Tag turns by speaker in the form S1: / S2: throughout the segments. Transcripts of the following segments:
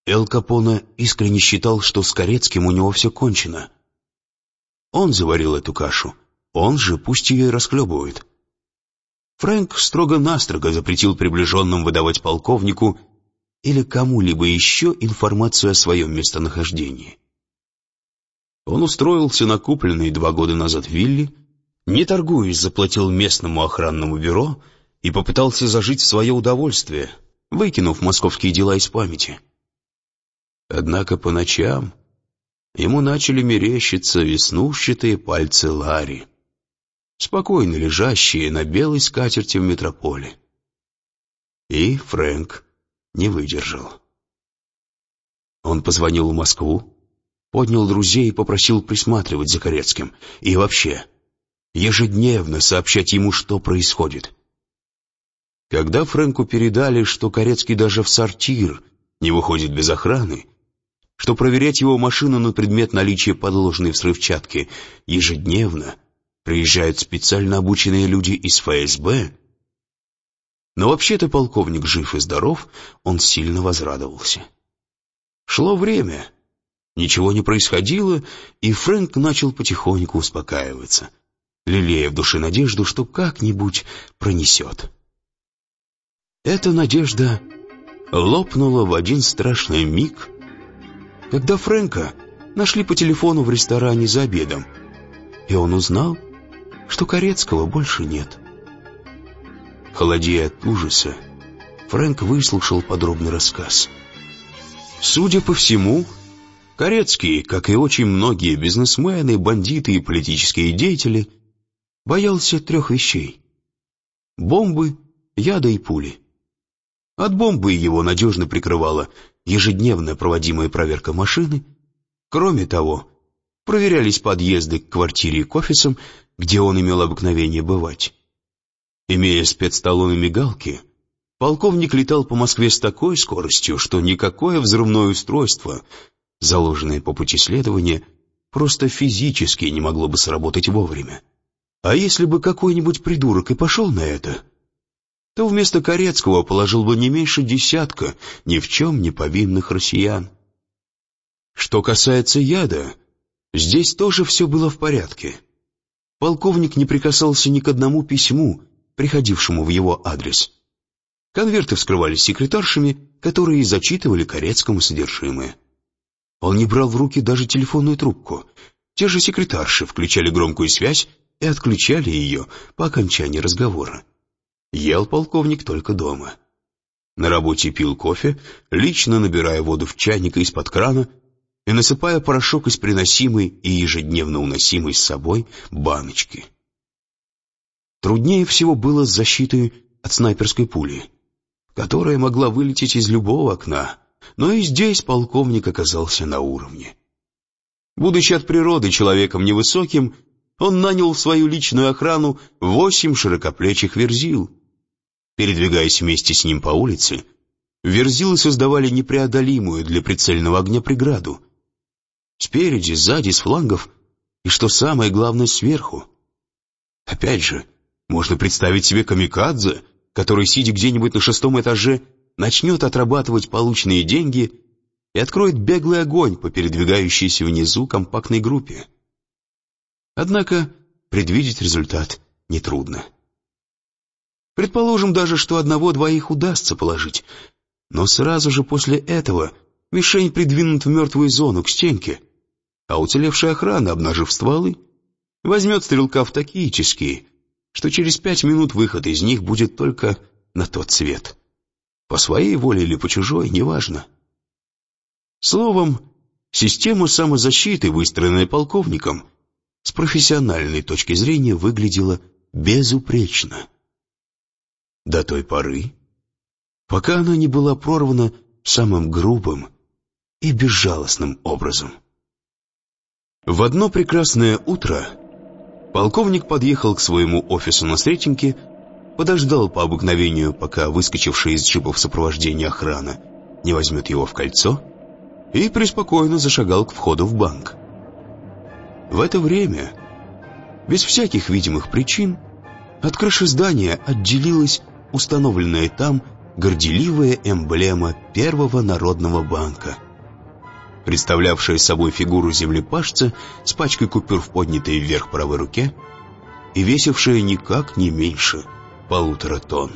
S1: Эл Капоне искренне считал, что с Корецким у него все кончено. Он заварил эту кашу, он же пусть ее и расхлебывает. Фрэнк строго-настрого запретил приближенным выдавать полковнику или кому-либо еще информацию о своем местонахождении. Он устроился на купленной 2 года назад вилле, не торгуясь, заплатил местному охранному бюро и попытался зажить в свое удовольствие, выкинув московские дела из памяти. Однако по ночам ему начали мерещиться веснушчатые пальцы Ларри, спокойно лежащие на белой скатерти в метрополе. И Фрэнк не выдержал. Он позвонил в Москву, поднял друзей и попросил присматривать за Корецким и вообще ежедневно сообщать ему, что происходит. Когда Фрэнку передали, что Корецкий даже в сортир не выходит без охраны, что проверять его машину на предмет наличия подложной взрывчатки ежедневно приезжают специально обученные люди из ФСБ, но вообще-то полковник жив и здоров, он сильно возрадовался. Шло время, ничего не происходило, и Фрэнк начал потихоньку успокаиваться, лелея в душе надежду, что как-нибудь пронесет. Эта надежда лопнула в один страшный миг, когда Фрэнка нашли по телефону в ресторане за обедом, и он узнал, что Корецкого больше нет. Холодея от ужаса, Фрэнк выслушал подробный рассказ. Судя по всему, Корецкий, как и очень многие бизнесмены, бандиты и политические деятели, боялся 3 вещей: бомбы, яда и пули. От бомбы его надежно прикрывала ежедневно проводимая проверка машины. Кроме того, проверялись подъезды к квартире и к офисам, где он имел обыкновение бывать. Имея спецталон и мигалки, полковник летал по Москве с такой скоростью, что никакое взрывное устройство, заложенное по пути следования, просто физически не могло бы сработать вовремя. А если бы какой-нибудь придурок и пошел на это, то вместо Корецкого положил бы не меньше 10 ни в чем не повинных россиян. Что касается яда, здесь тоже все было в порядке. Полковник не прикасался ни к одному письму, приходившему в его адрес. Конверты вскрывались секретаршами, которые зачитывали Корецкому содержимое. Он не брал в руки даже телефонную трубку. Те же секретарши включали громкую связь и отключали ее по окончании разговора. Ел полковник только дома. На работе пил кофе, лично набирая воду в чайник из-под крана и насыпая порошок из приносимой и ежедневно уносимой с собой баночки. Труднее всего было с защитой от снайперской пули, которая могла вылететь из любого окна, но и здесь полковник оказался на уровне. Будучи от природы человеком невысоким, он нанял в свою личную охрану 8 широкоплечих верзил. Передвигаясь вместе с ним по улице, верзилы создавали непреодолимую для прицельного огня преграду. Спереди, сзади, с флангов и, что самое главное, сверху. Опять же, можно представить себе камикадзе, который, сидя где-нибудь на 6-м этаже, начнет отрабатывать полученные деньги и откроет беглый огонь по передвигающейся внизу компактной группе. Однако предвидеть результат нетрудно. Предположим даже, что 1-2 удастся положить, но сразу же после этого мишень придвинут в мертвую зону к стенке, а уцелевшая охрана, обнажив стволы, возьмет стрелка в тактические, что через 5 минут выход из них будет только на тот свет. По своей воле или по чужой, неважно. Словом, система самозащиты, выстроенная полковником, с профессиональной точки зрения выглядела безупречно. До той поры, пока она не была прорвана самым грубым и безжалостным образом. В одно прекрасное утро полковник подъехал к своему офису на Сретенке, подождал по обыкновению, пока выскочившая из джипа в сопровождении охрана не возьмет его в кольцо, и преспокойно зашагал к входу в банк. В это время, без всяких видимых причин, от крыши здания отделилась установленная там горделивая эмблема Первого народного банка, представлявшая собой фигуру землепашца с пачкой купюр в поднятой вверх правой руке и весившая никак не меньше 1,5 тонн.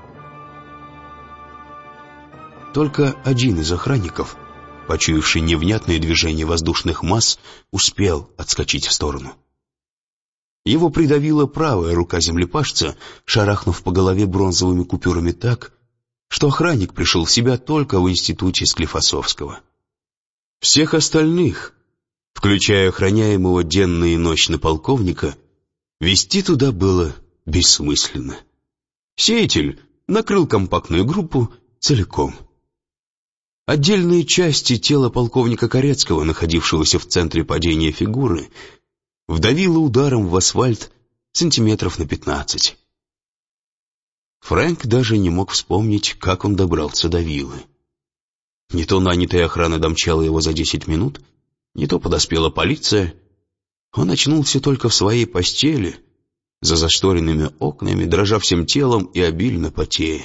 S1: Только один из охранников, почуявший невнятное движение воздушных масс, успел отскочить в сторону. Его придавила правая рука землепашца, шарахнув по голове бронзовыми купюрами так, что охранник пришел в себя только в институте Склифосовского. Всех остальных, включая охраняемого денно и ночно полковника, вести туда было бессмысленно. Сеятель накрыл компактную группу целиком. Отдельные части тела полковника Корецкого, находившегося в центре падения фигуры, вдавило ударом в асфальт сантиметров на 15. Фрэнк даже не мог вспомнить, как он добрался до виллы. Не то нанятая охрана домчала его за 10 минут, не то подоспела полиция. Он очнулся только в своей постели, за зашторенными окнами, дрожа всем телом и обильно потея.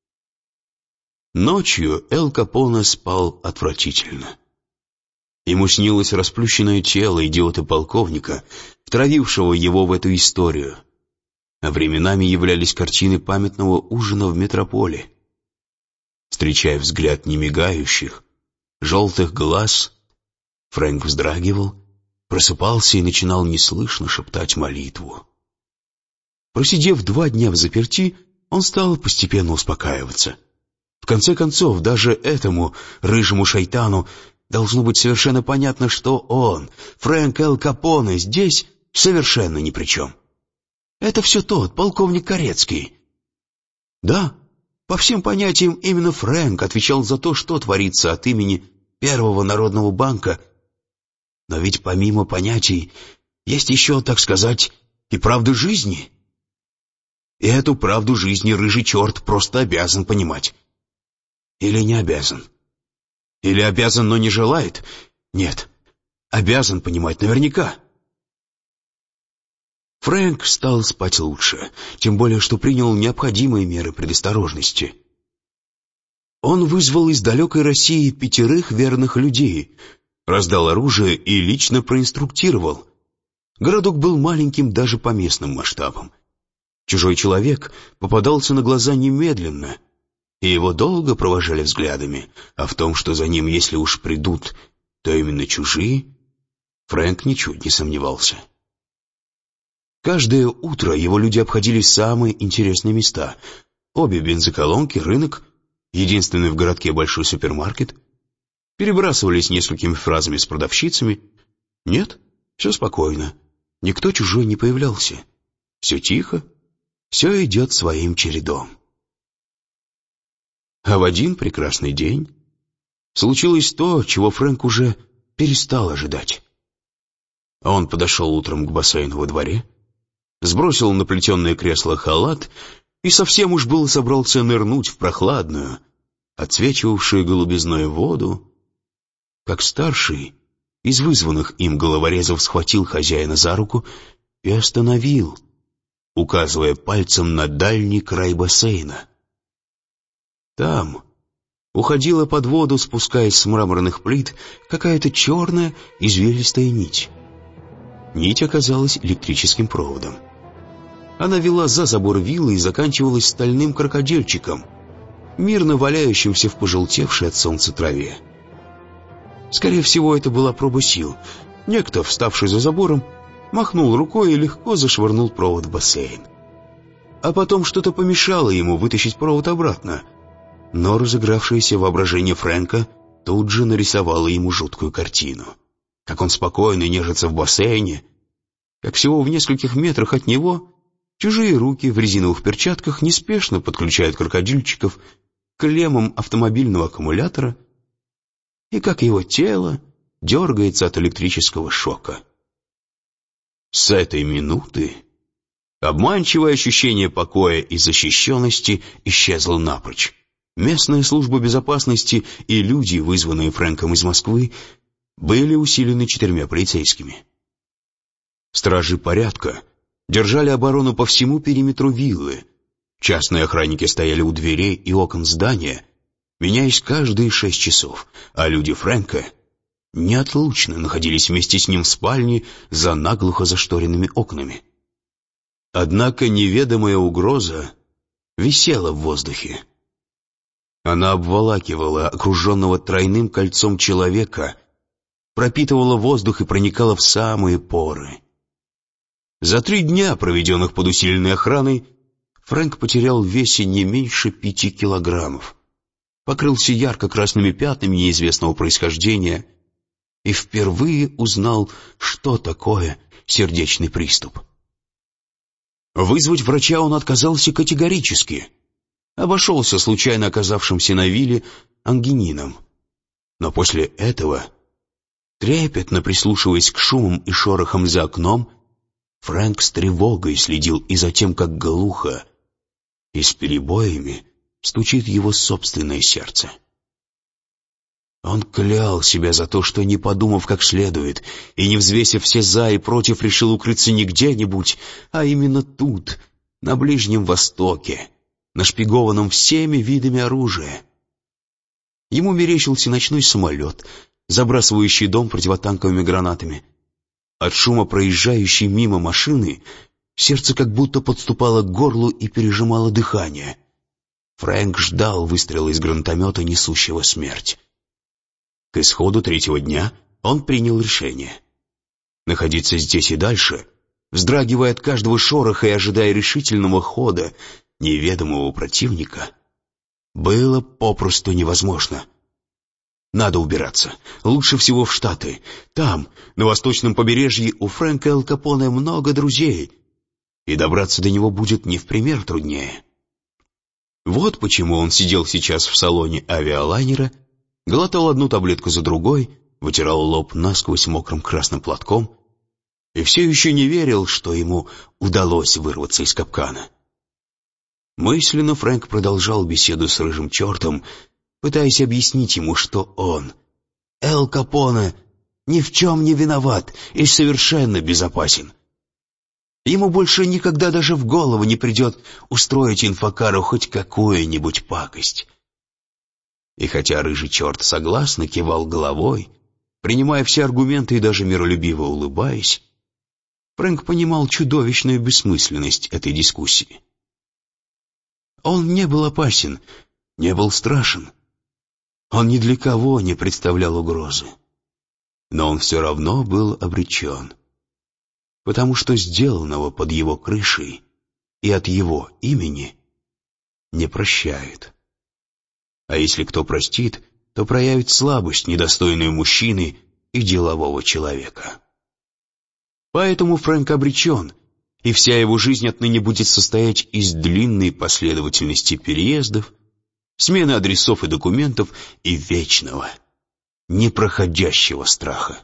S1: Ночью Эль Капоне спал отвратительно. Ему снилось расплющенное тело идиота-полковника, втравившего его в эту историю. А временами являлись картины памятного ужина в метрополе. Встречая взгляд немигающих, желтых глаз, Фрэнк вздрагивал, просыпался и начинал неслышно шептать молитву. Просидев 2 дня взаперти, он стал постепенно успокаиваться. В конце концов, даже этому рыжему шайтану должно быть совершенно понятно, что он, Фрэнк Эль Капоне, здесь совершенно ни при чем. Это все тот, полковник Корецкий. Да, по всем понятиям, именно Фрэнк отвечал за то, что творится от имени Первого народного банка. Но ведь помимо понятий есть еще, так сказать, и правда жизни. И эту правду жизни рыжий черт просто обязан понимать. Или не обязан? Или обязан, но не желает? Нет, обязан понимать наверняка. Фрэнк стал спать лучше, тем более, что принял необходимые меры предосторожности. Он вызвал из далекой России 5 верных людей, раздал оружие и лично проинструктировал. Городок был маленьким даже по местным масштабам. Чужой человек попадался на глаза немедленно, и его долго провожали взглядами, а в том, что за ним, если уж придут, то именно чужие, Фрэнк ничуть не сомневался. Каждое утро его люди обходили самые интересные места. Обе бензоколонки, рынок, единственный в городке большой супермаркет. Перебрасывались несколькими фразами с продавщицами. Нет, все спокойно, никто чужой не появлялся. Все тихо, все идет своим чередом. А в один прекрасный день случилось то, чего Фрэнк уже перестал ожидать. Он подошел утром к бассейну во дворе, сбросил на плетеное кресло халат и совсем уж было собрался нырнуть в прохладную, отсвечивавшую голубизной воду, как старший из вызванных им головорезов схватил хозяина за руку и остановил, указывая пальцем на дальний край бассейна. Там уходила под воду, спускаясь с мраморных плит, какая-то черная извилистая нить. Нить оказалась электрическим проводом. Она вела за забор виллы и заканчивалась стальным крокодильчиком, мирно валяющимся в пожелтевшей от солнца траве. Скорее всего, это была проба сил. Некто, вставший за забором, махнул рукой и легко зашвырнул провод в бассейн. А потом что-то помешало ему вытащить провод обратно, но разыгравшееся воображение Фрэнка тут же нарисовало ему жуткую картину. Как он спокойно нежится в бассейне, как всего в нескольких метрах от него чужие руки в резиновых перчатках неспешно подключают крокодильчиков к клеммам автомобильного аккумулятора, и как его тело дергается от электрического шока. С этой минуты обманчивое ощущение покоя и защищенности исчезло напрочь. Местная служба безопасности и люди, вызванные Фрэнком из Москвы, были усилены 4 полицейскими. Стражи порядка держали оборону по всему периметру виллы, Частные охранники стояли у дверей и окон здания, меняясь каждые 6 часов, а люди Фрэнка неотлучно находились вместе с ним в спальне за наглухо зашторенными окнами. Однако неведомая угроза висела в воздухе. Она обволакивала окруженного тройным кольцом человека, пропитывала воздух и проникала в самые поры. За 3 дня, проведенных под усиленной охраной, Фрэнк потерял в весе не меньше 5 килограммов, покрылся ярко-красными пятнами неизвестного происхождения и впервые узнал, что такое сердечный приступ. Вызвать врача он отказался категорически. Обошелся случайно оказавшимся на вилле ангинином. Но после этого, трепетно прислушиваясь к шумам и шорохам за окном, Фрэнк с тревогой следил и за тем, как глухо и с перебоями стучит его собственное сердце. Он клял себя за то, что, не подумав как следует и не взвесив все «за» и «против», решил укрыться не где-нибудь, а именно тут, на Ближнем Востоке, нашпигованном всеми видами оружия. Ему мерещился ночной самолет, забрасывающий дом противотанковыми гранатами. От шума проезжающей мимо машины сердце как будто подступало к горлу и пережимало дыхание. Фрэнк ждал выстрела из гранатомета, несущего смерть. К исходу 3-го дня он принял решение. Находиться здесь и дальше, вздрагивая от каждого шороха и ожидая решительного хода неведомого противника, было попросту невозможно. Надо убираться. Лучше всего в Штаты. Там, на восточном побережье, у Фрэнка Эль Капоне много друзей, и добраться до него будет не в пример труднее. Вот почему он сидел сейчас в салоне авиалайнера, глотал одну таблетку за другой, вытирал лоб насквозь мокрым красным платком и все еще не верил, что ему удалось вырваться из капкана. Мысленно Фрэнк продолжал беседу с рыжим чертом, пытаясь объяснить ему, что он, Эль Капоне, ни в чем не виноват и совершенно безопасен. Ему больше никогда даже в голову не придет устроить инфокару хоть какую-нибудь пакость. И хотя рыжий черт согласно кивал головой, принимая все аргументы и даже миролюбиво улыбаясь, Фрэнк понимал чудовищную бессмысленность этой дискуссии. Он не был опасен, не был страшен. Он ни для кого не представлял угрозы. Но он все равно был обречен, потому что сделанного под его крышей и от его имени не прощают. А если кто простит, то проявит слабость, недостойную мужчины и делового человека. Поэтому Фрэнк обречен, и вся его жизнь отныне будет состоять из длинной последовательности переездов, смены адресов и документов и вечного, непроходящего страха.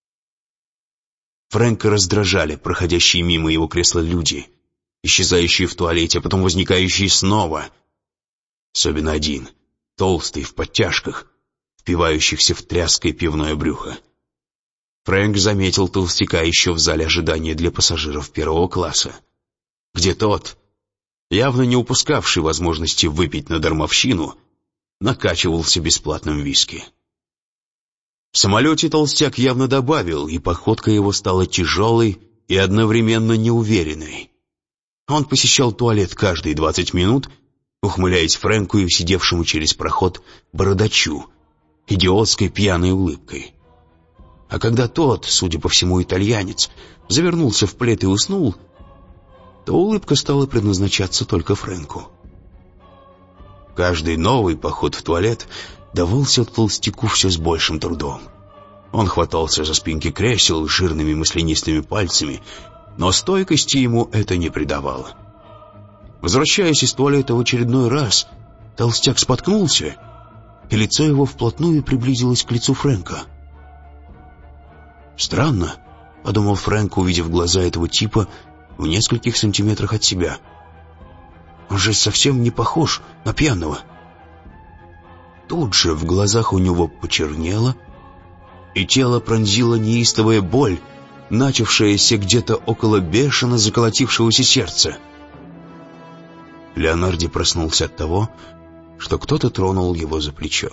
S1: Фрэнка раздражали проходящие мимо его кресла люди, исчезающие в туалете, а потом возникающие снова. Особенно один, толстый, в подтяжках, впивающихся в тряское пивное брюхо. Фрэнк заметил толстяка еще в зале ожидания для пассажиров 1-го класса, где тот, явно не упускавший возможности выпить на дармовщину, накачивался бесплатным виски. В самолете толстяк явно добавил, и походка его стала тяжелой и одновременно неуверенной. Он посещал туалет каждые 20 минут, ухмыляясь Фрэнку и сидевшему через проход бородачу, идиотской пьяной улыбкой. А когда тот, судя по всему итальянец, завернулся в плед и уснул, то улыбка стала предназначаться только Фрэнку. Каждый новый поход в туалет давался толстяку все с большим трудом. Он хватался за спинки кресел жирными маслянистыми пальцами, но стойкости ему это не придавало. Возвращаясь из туалета в очередной раз, толстяк споткнулся, и лицо его вплотную приблизилось к лицу Фрэнка. «Странно», — подумал Фрэнк, увидев глаза этого типа в нескольких сантиметрах от себя. «Он же совсем не похож на пьяного». Тут же в глазах у него почернело, и тело пронзила неистовая боль, начавшаяся где-то около бешено заколотившегося сердца. Леонарди проснулся от того, что кто-то тронул его за плечо.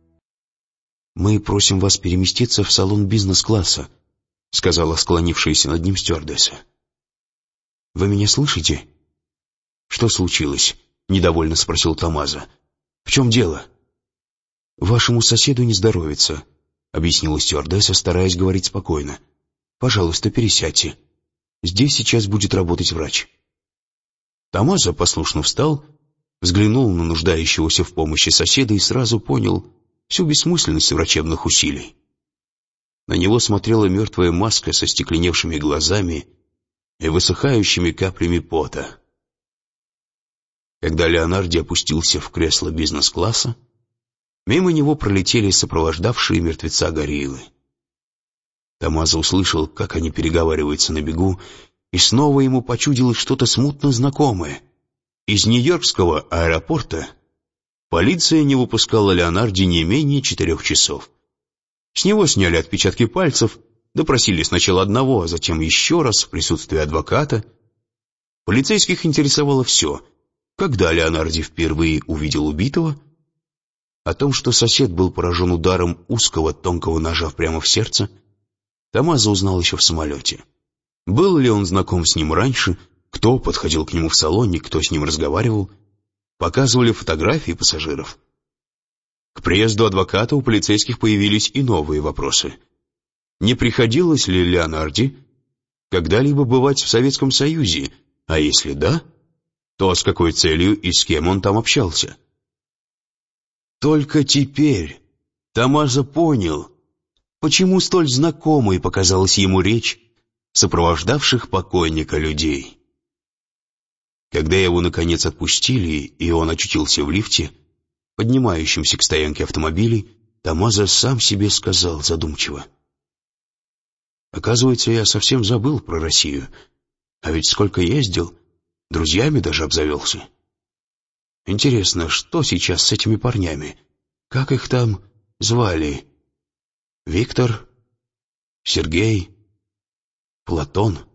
S1: «Мы просим вас переместиться в салон бизнес-класса», — сказала склонившаяся над ним стюардесса. «Вы меня слышите?» «Что случилось?» — недовольно спросил Томмазо. «В чем дело?» «Вашему соседу не здоровится», — объяснила стюардесса, стараясь говорить спокойно. «Пожалуйста, пересядьте. Здесь сейчас будет работать врач». Томмазо послушно встал, взглянул на нуждающегося в помощи соседа и сразу понял всю бессмысленность врачебных усилий. На него смотрела мертвая маска со стекленевшими глазами и высыхающими каплями пота. Когда Леонарди опустился в кресло бизнес-класса, мимо него пролетели сопровождавшие мертвеца гориллы. Томмазо услышал, как они переговариваются на бегу, и снова ему почудилось что-то смутно знакомое. Из Нью-Йоркского аэропорта полиция не выпускала Леонарди не менее 4 часов. С него сняли отпечатки пальцев, допросили сначала одного, а затем еще раз в присутствии адвоката. Полицейских интересовало все: когда Леонарди впервые увидел убитого, о том, что сосед был поражен ударом узкого тонкого ножа прямо в сердце, Томмазо узнал еще в самолете. Был ли он знаком с ним раньше, кто подходил к нему в салоне, кто с ним разговаривал, показывали фотографии пассажиров. К приезду адвоката у полицейских появились и новые вопросы. Не приходилось ли Леонарди когда-либо бывать в Советском Союзе, а если да, то с какой целью и с кем он там общался? Только теперь Томмазо понял, почему столь знакомой показалась ему речь сопровождавших покойника людей. Когда его наконец отпустили, и он очутился в лифте, поднимающемся к стоянке автомобилей, Томмазо сам себе сказал задумчиво: «Оказывается, я совсем забыл про Россию, а ведь сколько ездил, друзьями даже обзавелся. Интересно, что сейчас с этими парнями? Как их там звали? Виктор? Сергей? Платон?»